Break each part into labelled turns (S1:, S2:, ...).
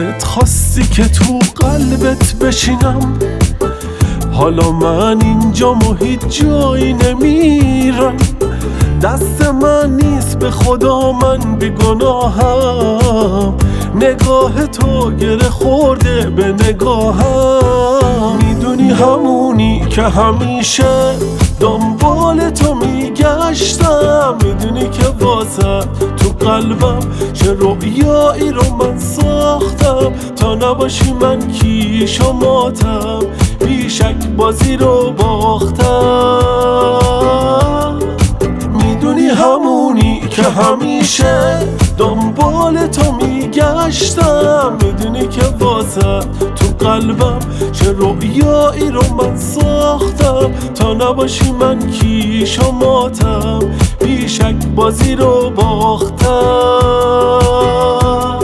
S1: خودت خواستی که تو قلبت بشینم، حالا من اینجا هیچ جایی نمیرم. دست من نیست به خدا من بیگناهم، نگاه تو گره خورده به نگاهم. میدونی همونی که همیشه دنبال تو میگشتم، میدونی که واسه تو قلبم چه رویایی رو من ساختم. تا نباشی من کیش و ماتم، بیشک بازی رو باختم. میدونی همونی که همیشه دنبال تو میگشتم، میدونی که واسه تو قلبم چه رویایی رو من ساختم. تا نباشی من کیش و ماتم، بیشک بازی رو باختم.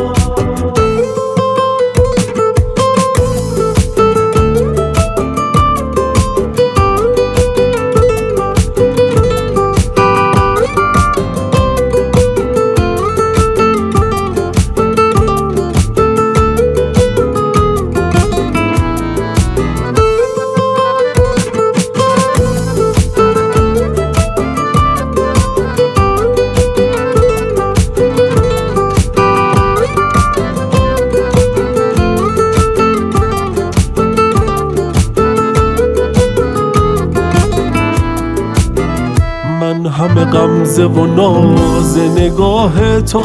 S1: من همه غمزه و ناز نگاه تو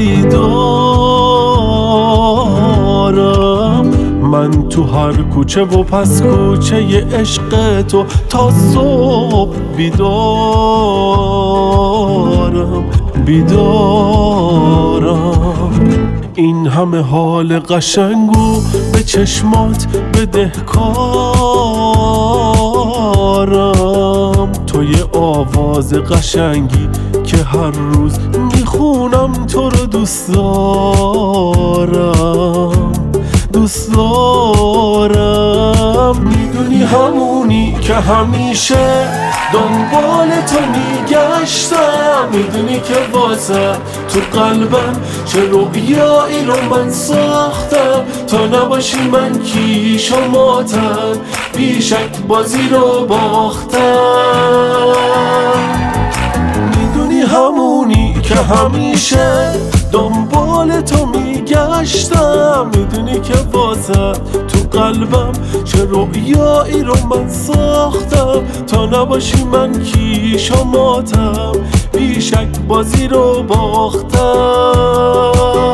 S1: خریدارم، من تو هر کوچه و پس کوچه عشق تو تا صبح بیدارم. این همه حال قشنگو به چشمات بدهکارم، تو یه آواز قشنگی که هر روز میخونم تو رو دوست دارم. میدونی همونی که همیشه دنبال تو میگشتم، میدونی که واسه تو قلبم چه رویایی رو من ساختم. تا نباشی من کیش و ماتم، بیشک بازی رو باختم. میدونی همونی که همیشه دنبال تو میگشتم، میدونی که واسه تو قلبم چه رویایی رو من ساختم. تا نباشی من کیش و ماتم، بیشک بازی رو باختم.